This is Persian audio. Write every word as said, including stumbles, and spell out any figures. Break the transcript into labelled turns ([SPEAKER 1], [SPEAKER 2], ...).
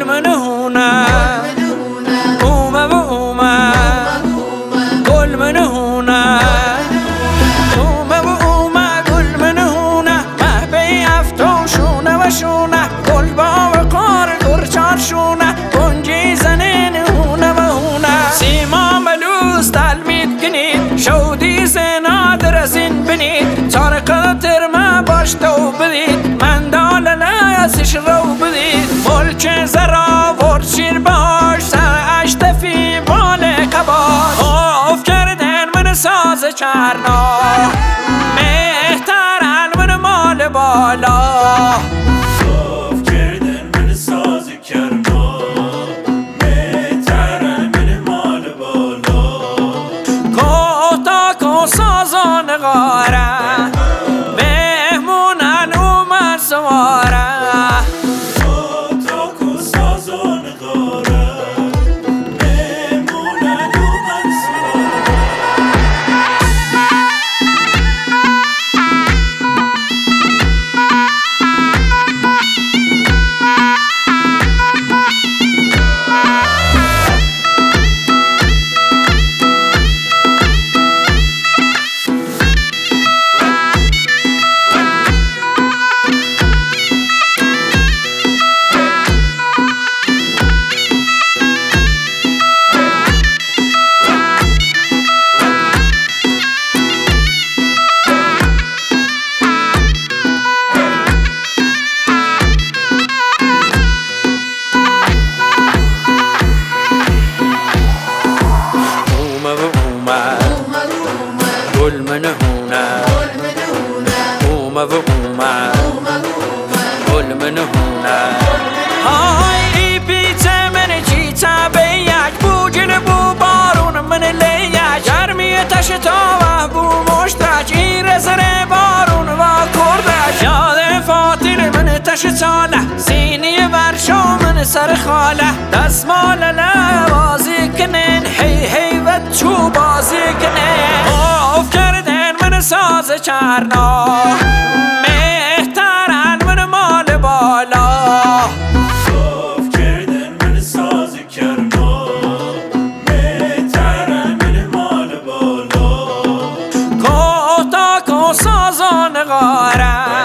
[SPEAKER 1] من هونه اومه و اومه گل من هونه اومه و اومه گل من هونه محبه افتون شونه و شونه گل با وقار گرچار شونه گنجی زنین هونه و هونه سیما ملوس تلمید گنید شودی زنا درزین بنید تارق ترمه باش تو بدید من دال لسش رو بدید ملک زرا ورد شیر باش سرعش تفی بال قباش آف کردن من ساز چرنا مهترن من مال بالا
[SPEAKER 2] آف کردن من ساز کرنا مهترن من مال بالا
[SPEAKER 1] کوتا کو سازان غاره مهمونن اومد سواره گل من هونه اومه و اومه گل من هونه های ای پیچه من چیچه بیک بو جل بو بارون من لیک گرمی تش تا بو مشترک این رزر بارون و کردک یاد فاطر من تش چاله سینی ورشو من سر خاله دستمال لبازی کنن هی هی و چو بازی کنن آف کردن من ساز چرنا مهترن من مال بالا
[SPEAKER 2] آف کردن من ساز کرنا مهترن من مال بالا
[SPEAKER 1] کوتا کو سازان غاره